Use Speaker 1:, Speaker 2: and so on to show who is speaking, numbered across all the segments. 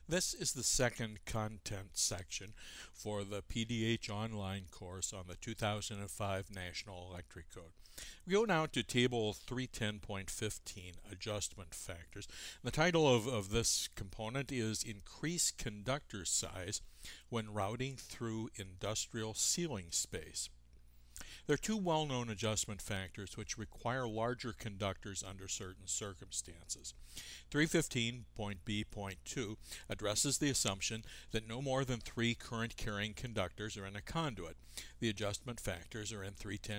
Speaker 1: This is the second content section for the PDH online course on the 2005 National Electric Code. We go now to Table 310.15, Adjustment Factors. The title of this component is Increase Conductor Size when Routing Through Industrial Ceiling Space. There are two well-known adjustment factors which require larger conductors under certain circumstances. 315.B.2 addresses the assumption that no more than 3 current-carrying conductors are in a conduit. The adjustment factors are in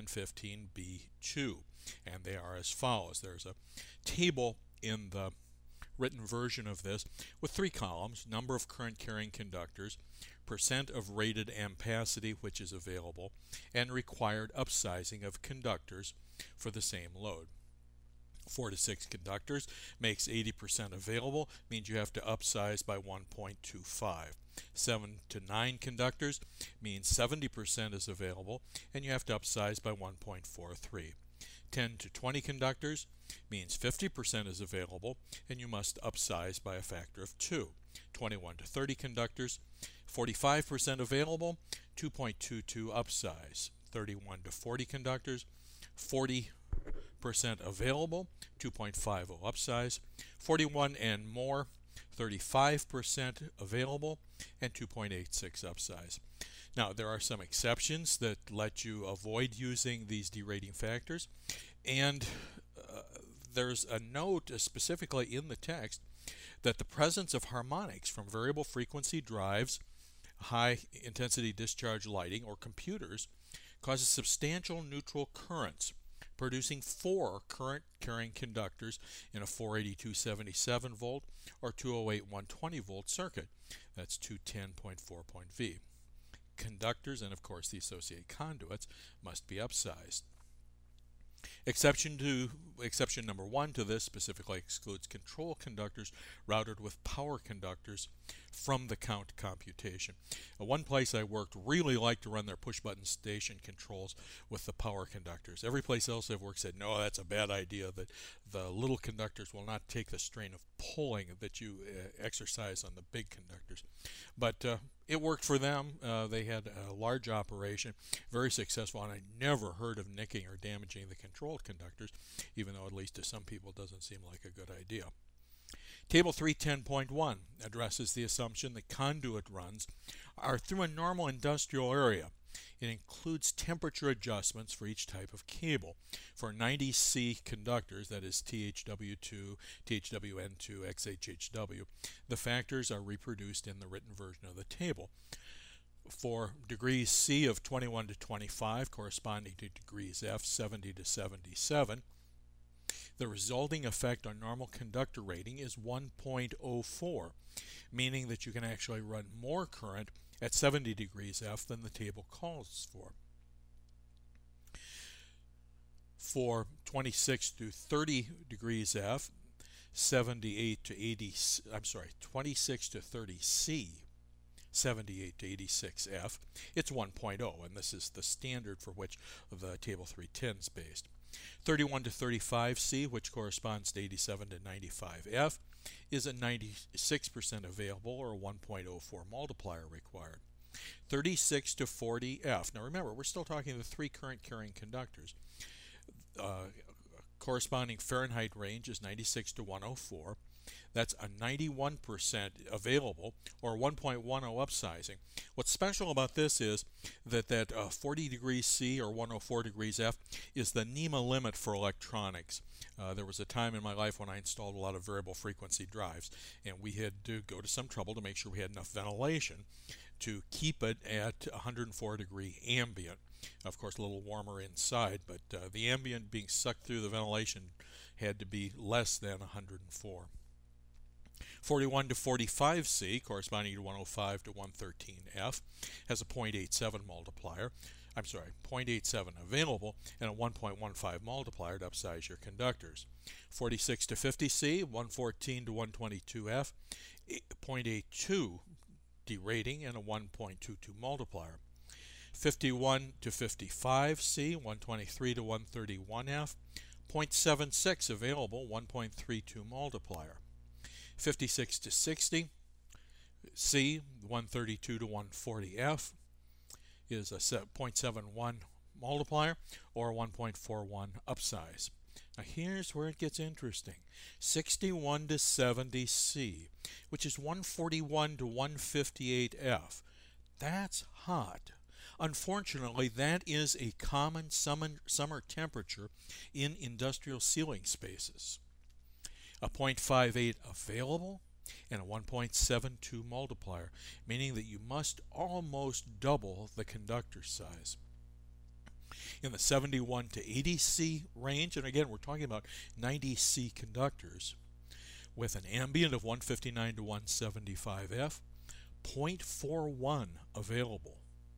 Speaker 1: 310.15.B.2, and they are as follows. There's a table in the written version of this with 3 columns: number of current carrying conductors, percent of rated ampacity which is available, and required upsizing of conductors for the same load. 4 to 6 conductors makes 80% available, means you have to upsize by 1.25. 7 to 9 conductors means 70% is available, and you have to upsize by 1.43. 10 to 20 conductors means 50% is available, and you must upsize by a factor of 2. 21 to 30 conductors, 45% available, 2.22 upsize. 31 to 40 conductors, 40% available, 2.50 upsize. 41 and more, 35% available, and 2.86 upsize. Now, there are some exceptions that let you avoid using these derating factors, and there's a note specifically in the text that the presence of harmonics from variable frequency drives, high intensity discharge lighting, or computers causes substantial neutral currents, producing 4 current carrying conductors in a 482.77 volt or 208.120 volt circuit. That's 210.4.V. Conductors and of course the associated conduits must be upsized. Exception number 1 to this specifically excludes control conductors routed with power conductors from the count computation. One place I worked really liked to run their push button station controls with the power conductors. Every place else I've worked said, no, that's a bad idea, that the little conductors will not take the strain of pulling that you exercise on the big conductors. But it worked for them. They had a large operation, very successful, and I never heard of nicking or damaging the controlled conductors, even though at least to some people it doesn't seem like a good idea. Table 310.1 addresses the assumption that conduit runs are through a normal industrial area. It includes temperature adjustments for each type of cable. For 90C conductors, that is THW2, THWN2, XHHW, the factors are reproduced in the written version of the table. For degrees C of 21 to 25, corresponding to degrees F 70 to 77, the resulting effect on normal conductor rating is 1.04, meaning that you can actually run more current at 70 degrees F than the table calls for. For 26 to 30 degrees F, 26 to 30 C, 78 to 86 F, it's 1.0, and this is the standard for which the table 310 is based. 31 to 35 C, which corresponds to 87 to 95 F, is a 96% available, or a 1.04 multiplier required. 36 to 40 F. Now remember, we're still talking the 3 current carrying conductors. Corresponding Fahrenheit range is 96 to 104. That's a 91% available, or 1.10 upsizing. What's special about this is that 40 degrees C or 104 degrees F is the NEMA limit for electronics. There was a time in my life when I installed a lot of variable frequency drives, and we had to go to some trouble to make sure we had enough ventilation to keep it at 104 degree ambient. Of course, a little warmer inside, but the ambient being sucked through the ventilation had to be less than 104. 41 to 45 C, corresponding to 105 to 113 F, has a 0.87 multiplier. 0.87 available, and a 1.15 multiplier to upsize your conductors. 46 to 50 C, 114 to 122 F, 0.82 derating, and a 1.22 multiplier. 51 to 55 C, 123 to 131 F, 0.76 available, 1.32 multiplier. 56 to 60, C, 132 to 140F, is a 0.71 multiplier or 1.41 upsize. Now here's where it gets interesting. 61 to 70C, which is 141 to 158F. That's hot. Unfortunately, that is a common summer temperature in industrial sealing spaces. A 0.58 available and a 1.72 multiplier, meaning that you must almost double the conductor size. In the 71 to 80C range, and again we're talking about 90C conductors, with an ambient of 159 to 175F, 0.41 available,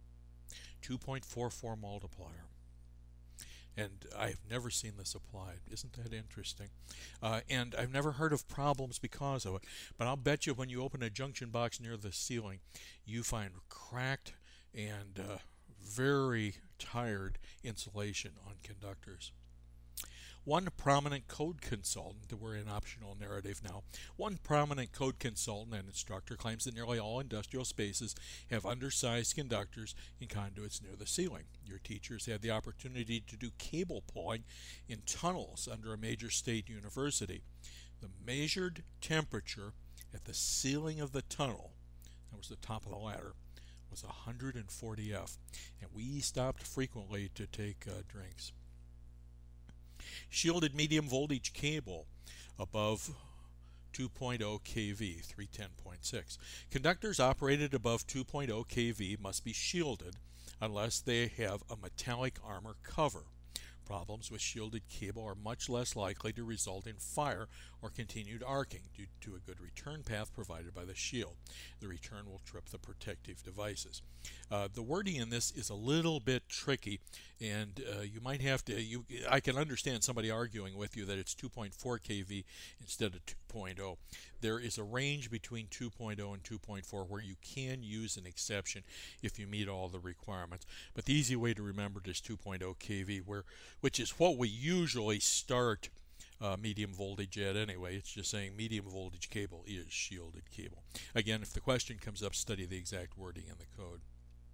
Speaker 1: 2.44 multiplier. And I've never seen this applied. Isn't that interesting? And I've never heard of problems because of it. But I'll bet you when you open a junction box near the ceiling, you find cracked and very tired insulation on conductors. One prominent code consultant, we're in optional narrative now, one prominent code consultant and instructor claims that nearly all industrial spaces have undersized conductors and conduits near the ceiling. Your teachers had the opportunity to do cable pulling in tunnels under a major state university. The measured temperature at the ceiling of the tunnel, that was the top of the ladder, was 140F, and we stopped frequently to take drinks. Shielded medium voltage cable above 2.0 kV, 310.6. Conductors operated above 2.0 kV must be shielded unless they have a metallic armor cover. Problems with shielded cable are much less likely to result in fire or continued arcing due to a good return path provided by the shield. The return will trip the protective devices. The wording in this is a little bit tricky, and you might have to, I can understand somebody arguing with you that it's 2.4 kV instead of 2.0. There is a range between 2.0 and 2.4 where you can use an exception if you meet all the requirements. But the easy way to remember it is 2.0 kV, which is what we usually start medium voltage at anyway. It's just saying medium voltage cable is shielded cable. Again, if the question comes up, study the exact wording in the code.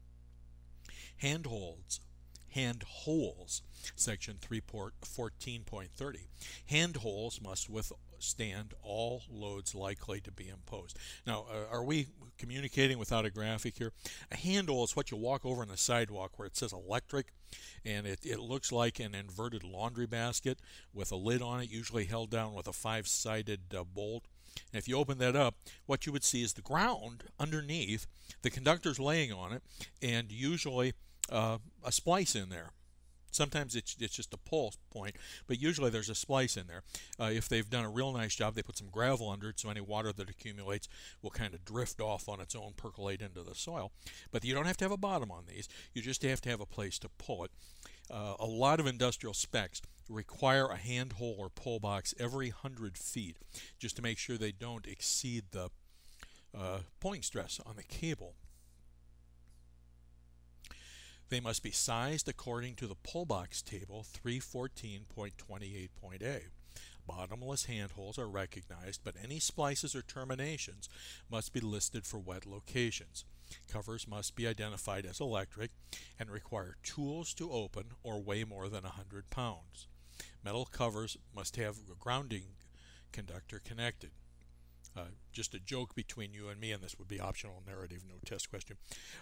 Speaker 1: Handholds, section 314.30. Handholds must withstand all loads likely to be imposed. Now, are we communicating without a graphic here? A handhole is what you walk over on the sidewalk where it says electric, and it looks like an inverted laundry basket with a lid on it, usually held down with a 5-sided bolt. And if you open that up, what you would see is the ground underneath, the conductor's laying on it, and usually a splice in there. Sometimes it's just a pull point, but usually there's a splice in there. If they've done a real nice job, they put some gravel under it, so any water that accumulates will kind of drift off on its own, percolate into the soil. But you don't have to have a bottom on these. You just have to have a place to pull it. A lot of industrial specs require a handhole or pull box every 100 feet just to make sure they don't exceed the pulling stress on the cable. They must be sized according to the pull box table 314.28.a. Bottomless handholds are recognized, but any splices or terminations must be listed for wet locations. Covers must be identified as electric and require tools to open or weigh more than 100 pounds. Metal covers must have a grounding conductor connected. Just a joke between you and me, and this would be optional narrative, no test question.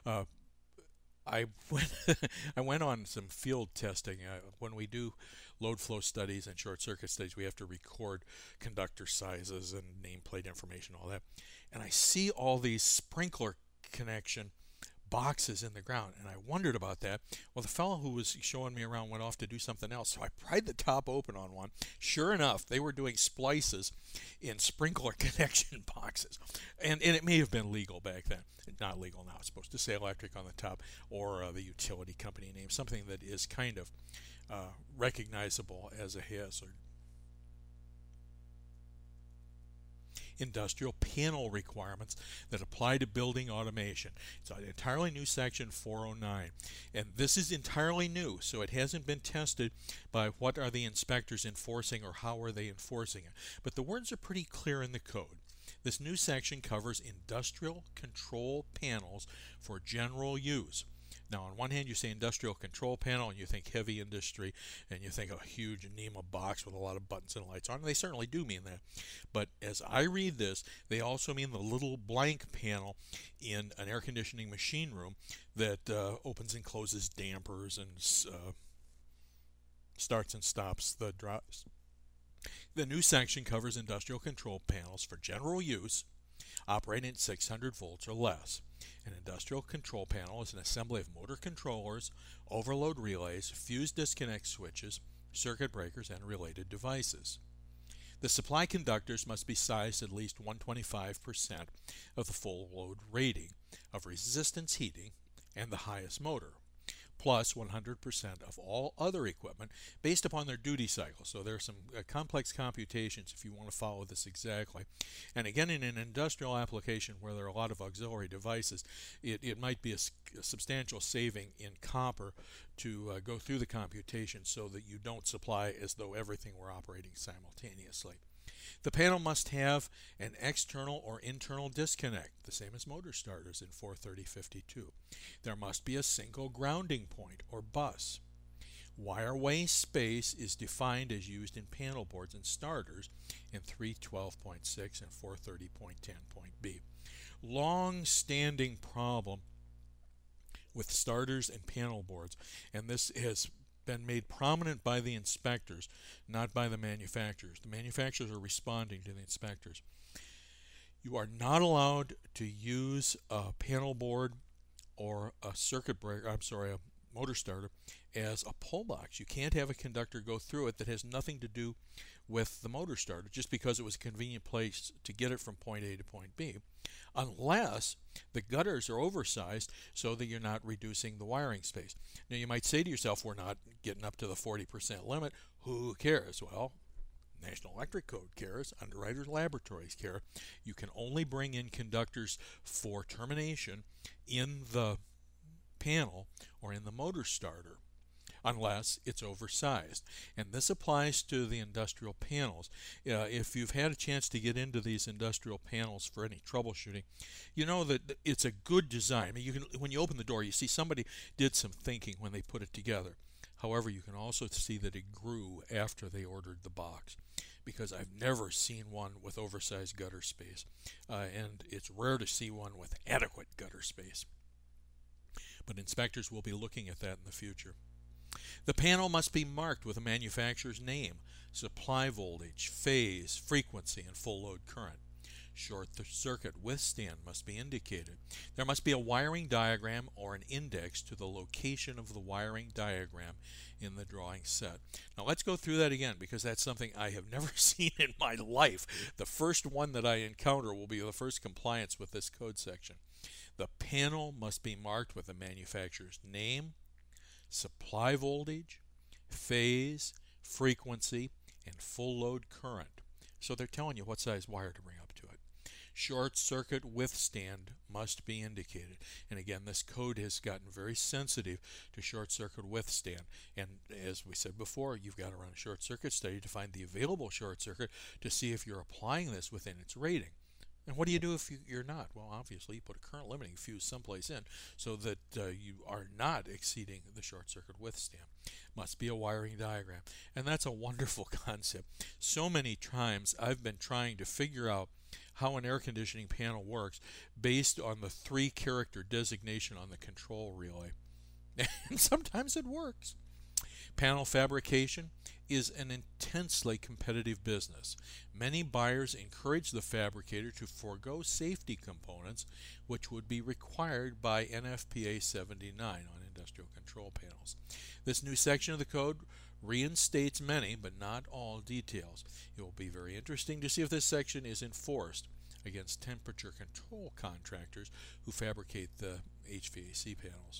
Speaker 1: I went on some field testing. When we do load flow studies and short circuit studies, we have to record conductor sizes and nameplate information, all that. And I see all these sprinkler connection boxes in the ground, and I wondered about that. Well, the fellow who was showing me around went off to do something else, so I pried the top open on one. Sure enough, they were doing splices in sprinkler connection boxes, and it may have been legal back then. Not legal now. It's supposed to say electric on the top, or the utility company name, something that is kind of recognizable as a hazard. Industrial panel requirements that apply to building automation. It's an entirely new section 409, and this is entirely new, so it hasn't been tested by what are the inspectors enforcing or how are they enforcing it. But the words are pretty clear in the code. This new section covers industrial control panels for general use. Now, on one hand, you say industrial control panel, and you think heavy industry, and you think a huge NEMA box with a lot of buttons and lights on. And they certainly do mean that. But as I read this, they also mean the little blank panel in an air conditioning machine room that opens and closes dampers and starts and stops the drops. The new section covers industrial control panels for general use operating at 600 volts or less. An industrial control panel is an assembly of motor controllers, overload relays, fuse disconnect switches, circuit breakers, and related devices. The supply conductors must be sized at least 125% of the full load rating of resistance heating and the highest motor, plus 100% of all other equipment based upon their duty cycle. So there are some complex computations if you want to follow this exactly. And again, in an industrial application where there are a lot of auxiliary devices, it might be a substantial saving in copper to go through the computation so that you don't supply as though everything were operating simultaneously. The panel must have an external or internal disconnect, the same as motor starters in 43052. There must be a single grounding point or bus. Wire-way space is defined as used in panel boards and starters in 312.6 and 430.10.b. Long-standing problem with starters and panel boards, and this has been made prominent by the inspectors, not by the manufacturers. The manufacturers are responding to the inspectors. You are not allowed to use a panel board or a circuit breaker, a motor starter as a pull box. You can't have a conductor go through it that has nothing to do with the motor starter just because it was a convenient place to get it from point A to point B, unless the gutters are oversized so that you're not reducing the wiring space. Now you might say to yourself, we're not getting up to the 40% limit. Who cares? Well, National Electric Code cares. Underwriters Laboratories care. You can only bring in conductors for termination in the panel or in the motor starter unless it's oversized. And this applies to the industrial panels. If you've had a chance to get into these industrial panels for any troubleshooting, you know that it's a good design. I mean, when you open the door, you see somebody did some thinking when they put it together. However, you can also see that it grew after they ordered the box, because I've never seen one with oversized gutter space, and it's rare to see one with adequate gutter space. But inspectors will be looking at that in the future. The panel must be marked with a manufacturer's name, supply voltage, phase, frequency, and full load current. Short circuit withstand must be indicated. There must be a wiring diagram or an index to the location of the wiring diagram in the drawing set. Now let's go through that again, because that's something I have never seen in my life. The first one that I encounter will be the first compliance with this code section. The panel must be marked with the manufacturer's name, supply voltage, phase, frequency, and full load current. So they're telling you what size wire to bring up to it. Short circuit withstand must be indicated. And again, this code has gotten very sensitive to short circuit withstand. And as we said before, you've got to run a short circuit study to find the available short circuit to see if you're applying this within its rating. And what do you do if you're not? Well, obviously, you put a current limiting fuse someplace in so that you are not exceeding the short circuit withstand. Must be a wiring diagram. And that's a wonderful concept. So many times I've been trying to figure out how an air conditioning panel works based on the 3-character designation on the control relay. And sometimes it works. Panel fabrication is an intensely competitive business. Many buyers encourage the fabricator to forego safety components which would be required by NFPA 79 on industrial control panels. This new section of the code reinstates many, but not all, details. It will be very interesting to see if this section is enforced against temperature control contractors who fabricate the HVAC panels.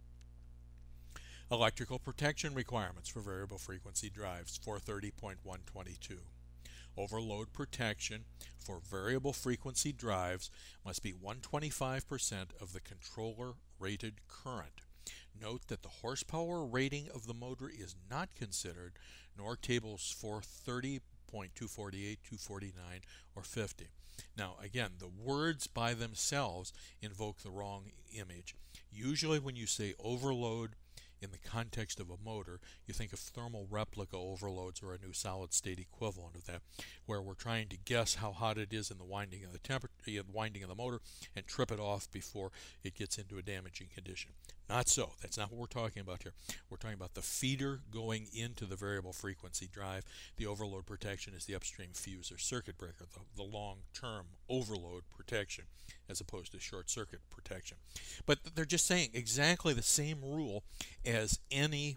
Speaker 1: Electrical protection requirements for variable frequency drives, 430.122. Overload protection for variable frequency drives must be 125% of the controller rated current. Note that the horsepower rating of the motor is not considered, nor tables 430.248, 249, or 50. Now, again, the words by themselves invoke the wrong image. Usually when you say overload in the context of a motor, you think of thermal replica overloads or a new solid state equivalent of that, where we're trying to guess how hot it is in the winding of the motor and trip it off before it gets into a damaging condition. Not so. That's not what we're talking about here. We're talking about the feeder going into the variable frequency drive. The overload protection is the upstream fuse or circuit breaker, the long-term overload protection, as opposed to short circuit protection. But they're just saying exactly the same rule as any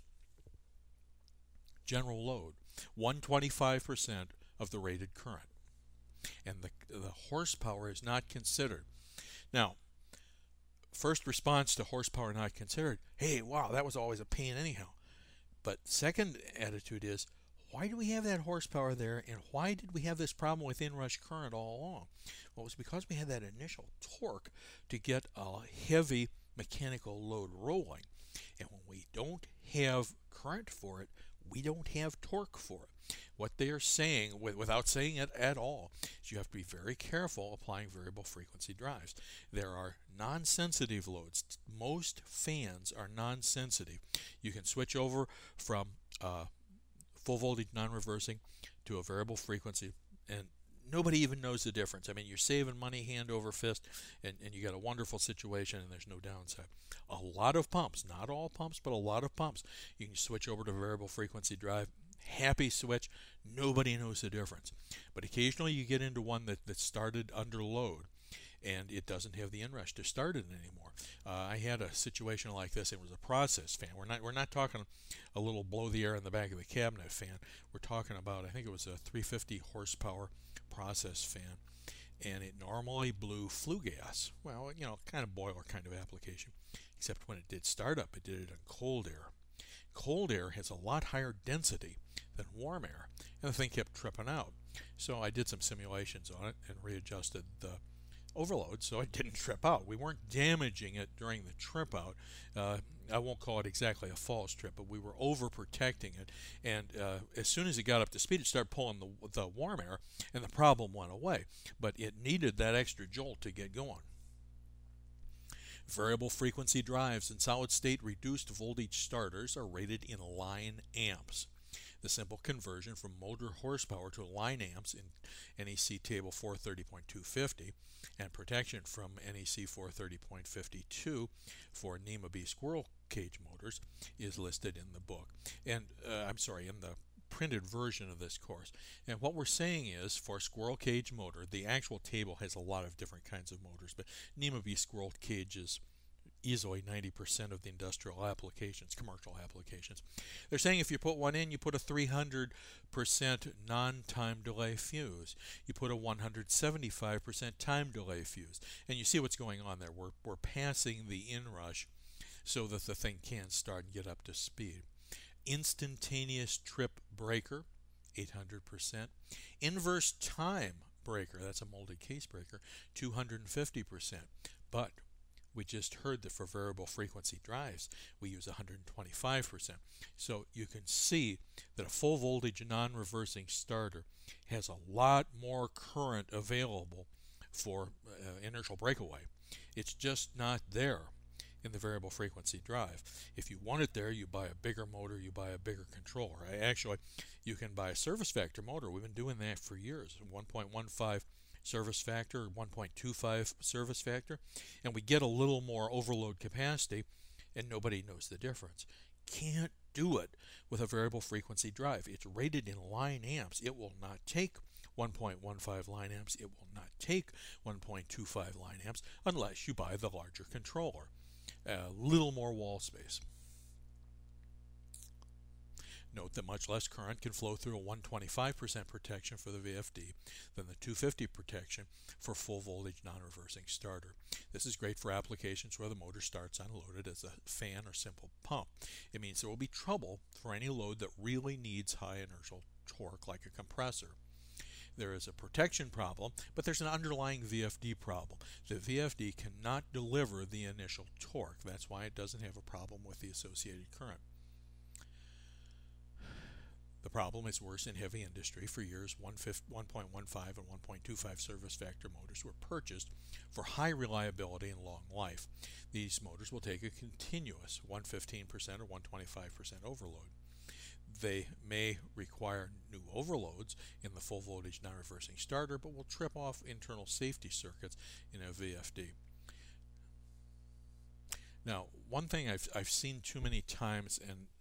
Speaker 1: general load, 125% of the rated current. And the horsepower is not considered. Now, first response to horsepower not considered, hey, wow, that was always a pain anyhow. But second attitude is, why do we have that horsepower there, and why did we have this problem with inrush current all along? Well, it was because we had that initial torque to get a heavy mechanical load rolling. And when we don't have current for it, we don't have torque for it. What they are saying, without saying it at all, is you have to be very careful applying variable frequency drives. There are non-sensitive loads. Most fans are non-sensitive. You can switch over from full voltage non-reversing to a variable frequency, and nobody even knows the difference. I mean, you're saving money hand over fist, and you got a wonderful situation, and there's no downside. A lot of pumps, not all pumps, but a lot of pumps, you can switch over to variable frequency drive. Happy switch, nobody knows the difference. But occasionally you get into one that started under load, and it doesn't have the inrush to start it anymore. I had a situation like this. It was a process fan. We're not talking a little blow the air in the back of the cabinet fan. We're talking about, I think it was a 350 horsepower process fan, and it normally blew flue gas. Well, you know, kind of boiler kind of application, except when it did start up, it did it in cold air. Cold air has a lot higher density than warm air, and the thing kept tripping out. So I did some simulations on it and readjusted the overload so it didn't trip out. We weren't damaging it during the trip out. I won't call it exactly a false trip, but we were overprotecting it, and as soon as it got up to speed, it started pulling the warm air, and the problem went away. But it needed that extra jolt to get going. Variable frequency drives and solid-state reduced voltage starters are rated in line amps. The simple conversion from motor horsepower to line amps in NEC table 430.250 and protection from NEC 430.52 for NEMA B squirrel cage motors is listed in the book. And in the printed version of this course. And what we're saying is, for squirrel cage motor, the actual table has a lot of different kinds of motors, but NEMA B squirrel cage is easily 90% of the industrial applications, commercial applications. They're saying if you put one in, you put a 300% non-time delay fuse. You put a 175% time delay fuse. And you see what's going on there. We're passing the inrush so that the thing can start and get up to speed. Instantaneous trip breaker, 800%. Inverse time breaker, that's a molded case breaker, 250%. But we just heard that for variable frequency drives, we use 125%. So you can see that a full voltage non-reversing starter has a lot more current available for inertial breakaway. It's just not there in the variable frequency drive. If you want it there, you buy a bigger motor, you buy a bigger controller. Actually, you can buy a service factor motor. We've been doing that for years, 1.15 service factor, 1.25 service factor, and we get a little more overload capacity, and nobody knows the difference. Can't do it with a variable frequency drive. It's rated in line amps. It will not take 1.15 line amps. It will not take 1.25 line amps unless you buy the larger controller. A little more wall space. Note that much less current can flow through a 125% protection for the VFD than the 250 protection for full voltage non-reversing starter. This is great for applications where the motor starts unloaded as a fan or simple pump. It means there will be trouble for any load that really needs high inertial torque like a compressor. There is a protection problem, but there's an underlying VFD problem. The VFD cannot deliver the initial torque. That's why it doesn't have a problem with the associated current. The problem is worse in heavy industry. For years, 1.15 and 1.25 service factor motors were purchased for high reliability and long life. These motors will take a continuous 115% or 125% overload. They may require new overloads in the full voltage non-reversing starter, but will trip off internal safety circuits in a VFD. Now, one thing I've seen too many times,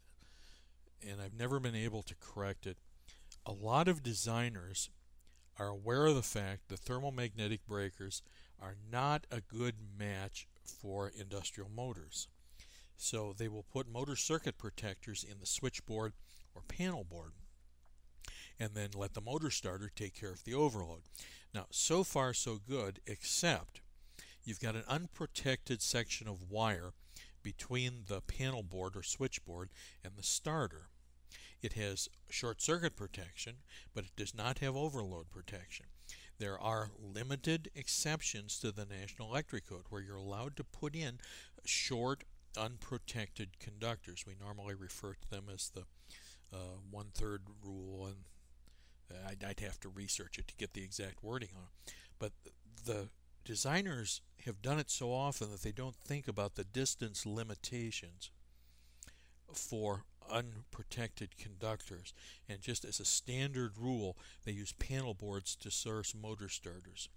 Speaker 1: and I've never been able to correct it, a lot of designers are aware of the fact that thermomagnetic breakers are not a good match for industrial motors. So they will put motor circuit protectors in the switchboard or panel board and then let the motor starter take care of the overload. Now, so far so good, except you've got an unprotected section of wire between the panel board or switchboard and the starter. It has short circuit protection, but it does not have overload protection. There are limited exceptions to the National Electric Code where you're allowed to put in short unprotected conductors. We normally refer to them as the 1/3 rule, and I'd have to research it to get the exact wording on it. But the designers have done it so often that they don't think about the distance limitations for unprotected conductors, and just as a standard rule they use panel boards to source motor starters.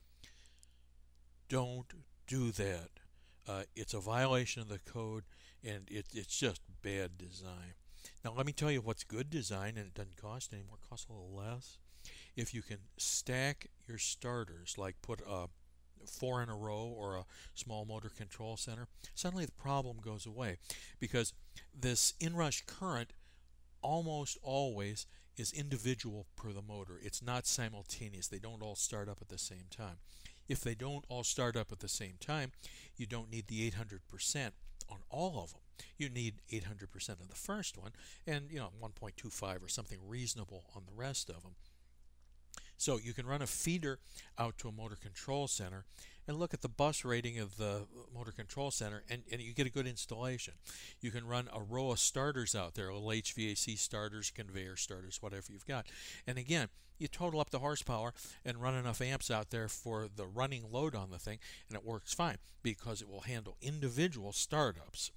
Speaker 1: Don't do that. It's a violation of the code, and it's just bad design. Now let me tell you what's good design, and it doesn't cost any more, it costs a little less. If you can stack your starters, like put 4 in a row or a small motor control center, suddenly the problem goes away, because this inrush current almost always is individual per the motor. It's not simultaneous. They don't all start up at the same time. If they don't all start up at the same time, you don't need the 800% on all of them. You need 800% of the first one, and 1.25 or something reasonable on the rest of them. So you can run a feeder out to a motor control center and look at the bus rating of the motor control center, and you get a good installation. You can run a row of starters out there, little HVAC starters, conveyor starters, whatever you've got. And again, you total up the horsepower and run enough amps out there for the running load on the thing, and it works fine because it will handle individual startups.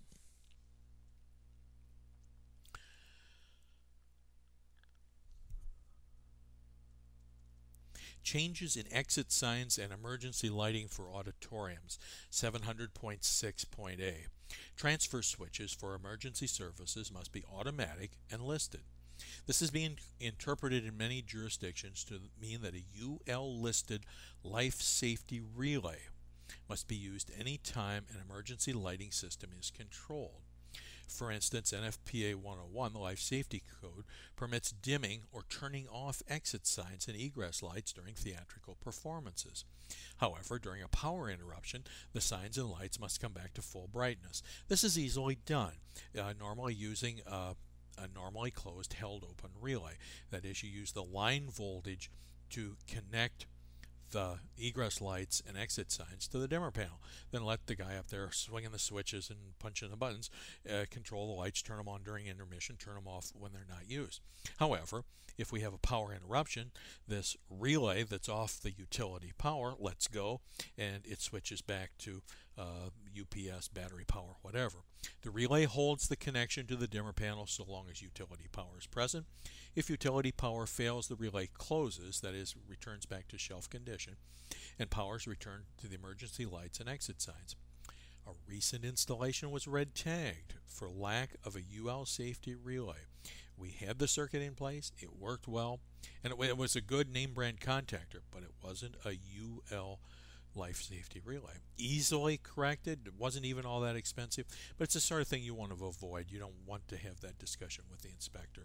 Speaker 1: Changes in exit signs and emergency lighting for auditoriums, 700.6.A. Transfer switches for emergency services must be automatic and listed. This is being interpreted in many jurisdictions to mean that a UL-listed life safety relay must be used any time an emergency lighting system is controlled. For instance, NFPA 101, the Life Safety Code, permits dimming or turning off exit signs and egress lights during theatrical performances. However, during a power interruption, the signs and lights must come back to full brightness. This is easily done, normally using a normally closed held open relay. That is, you use the line voltage to connect the egress lights and exit signs to the dimmer panel. Then let the guy up there swinging the switches and punching the buttons control the lights, turn them on during intermission, turn them off when they're not used. However, if we have a power interruption, this relay that's off the utility power lets go and it switches back to UPS, battery power, whatever. The relay holds the connection to the dimmer panel so long as utility power is present. If utility power fails, the relay closes, that is, returns back to shelf condition, and power is returned to the emergency lights and exit signs. A recent installation was red tagged for lack of a UL safety relay. We had the circuit in place, it worked well, and it was a good name brand contactor, but it wasn't a UL life safety relay. Easily corrected, it wasn't even all that expensive, but it's the sort of thing you want to avoid. You don't want to have that discussion with the inspector.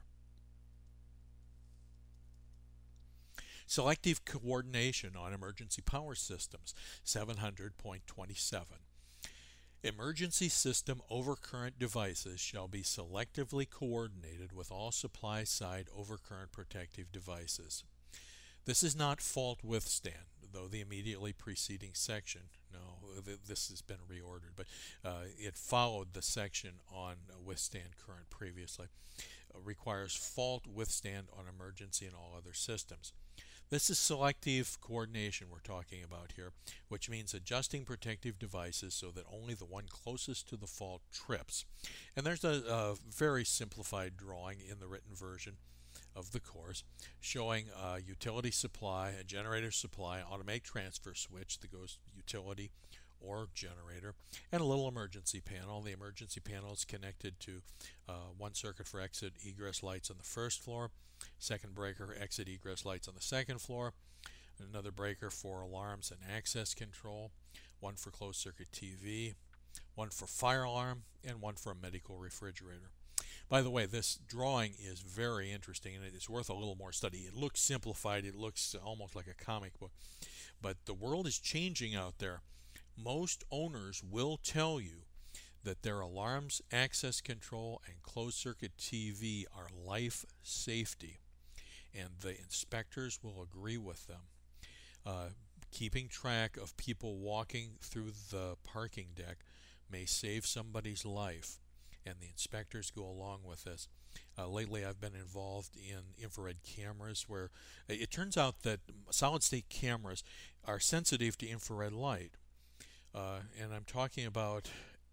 Speaker 1: Selective coordination on emergency power systems, 700.27. Emergency system overcurrent devices shall be selectively coordinated with all supply side overcurrent protective devices. This is not fault withstand, though the immediately preceding section, no, this has been reordered, but it followed the section on withstand current previously. requires fault withstand on emergency and all other systems. This is selective coordination we're talking about here, which means adjusting protective devices so that only the one closest to the fault trips. And there's a very simplified drawing in the written version of the course showing a utility supply, a generator supply, automatic transfer switch that goes utility or generator, and a little emergency panel. The emergency panel is connected to one circuit for exit egress lights on the first floor, second breaker exit egress lights on the second floor, another breaker for alarms and access control, one for closed circuit TV, one for fire alarm, and one for a medical refrigerator. By the way, this drawing is very interesting and it is worth a little more study. It looks simplified, it looks almost like a comic book, but the world is changing out there. Most owners will tell you that their alarms, access control, and closed circuit TV are life safety, and the inspectors will agree with them. Keeping track of people walking through the parking deck may save somebody's life, and the inspectors go along with this. Lately I've been involved in infrared cameras where it turns out that solid state cameras are sensitive to infrared light. And I'm talking about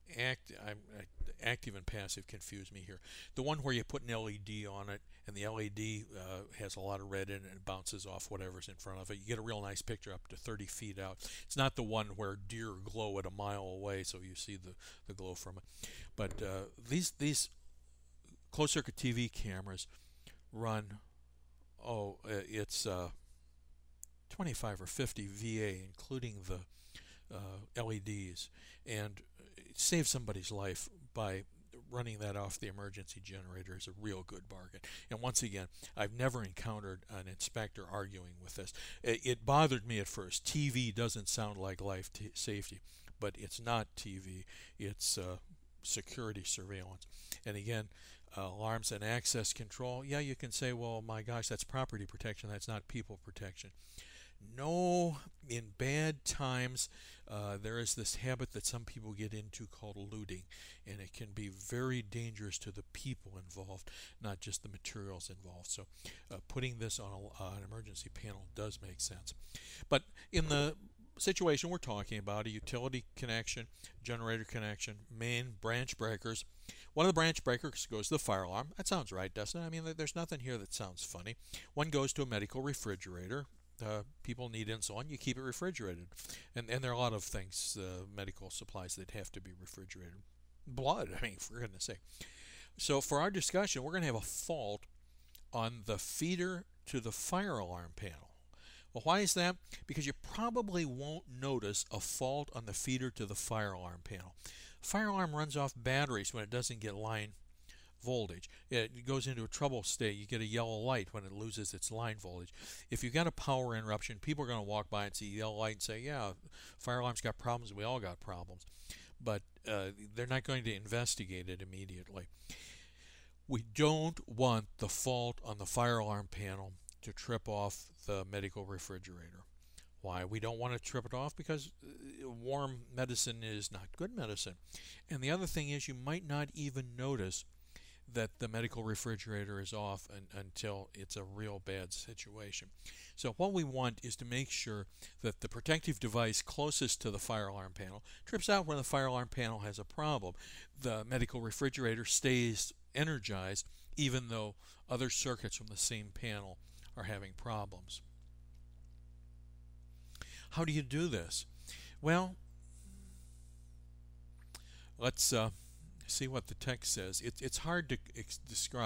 Speaker 1: active and passive confuse me here. The one where you put an LED on it and the LED has a lot of red in it and it bounces off whatever's in front of it. You get a real nice picture up to 30 feet out. It's not the one where deer glow at a mile away so you see the glow from it. But these closed circuit TV cameras run, it's 25 or 50 VA including the LEDs, and it saves somebody's life by running that off the emergency generator is a real good bargain. And once again, I've never encountered an inspector arguing with this. It bothered me at first. TV doesn't sound like life safety, but it's not TV. It's security surveillance. And again, alarms and access control, yeah, you can say, well, my gosh, that's property protection, that's not people protection. No, in bad times, there is this habit that some people get into called looting, and it can be very dangerous to the people involved, not just the materials involved. So putting this on an emergency panel does make sense. But in the situation we're talking about, a utility connection, generator connection, main branch breakers, one of the branch breakers goes to the fire alarm. That sounds right, doesn't it? I mean, there's nothing here that sounds funny. One goes to a medical refrigerator. People need insulin, you keep it refrigerated. And there are a lot of things, medical supplies that have to be refrigerated. Blood, I mean, for goodness sake. So for our discussion, we're going to have a fault on the feeder to the fire alarm panel. Well, why is that? Because you probably won't notice a fault on the feeder to the fire alarm panel. Fire alarm runs off batteries when it doesn't get line voltage. It goes into a trouble state. You get a yellow light when it loses its line voltage. If you've got a power interruption, people are going to walk by and see yellow light and say, yeah, fire alarm's got problems, we all got problems. But they're not going to investigate it immediately. We don't want the fault on the fire alarm panel to trip off the medical refrigerator. Why? We don't want to trip it off because warm medicine is not good medicine. And the other thing is you might not even notice that the medical refrigerator is off until it's a real bad situation. So what we want is to make sure that the protective device closest to the fire alarm panel trips out when the fire alarm panel has a problem. The medical refrigerator stays energized even though other circuits from the same panel are having problems. How do you do this? Well, let's see what the text says. It's hard to describe.